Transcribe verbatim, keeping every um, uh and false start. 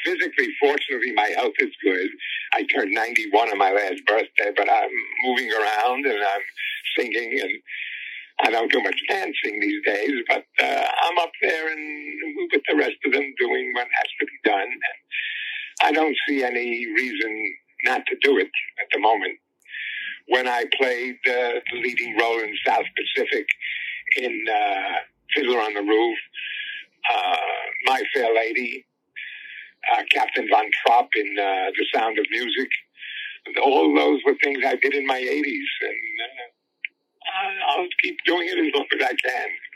physically, fortunately, my health is good. I turned ninety-one on my last birthday, but I'm moving around and I'm singing, and I don't do much dancing these days, but uh, I'm up there and with the rest of them doing what has to be done. And I don't see any reason not to do it at the moment. When I played uh, the leading role in South Pacific in uh, Fiddler on the Roof, uh, My Fair Lady, uh, Captain Von Trapp in uh, The Sound of Music, all those were things I did in my eighties, and uh, I'll keep doing it as long as I can.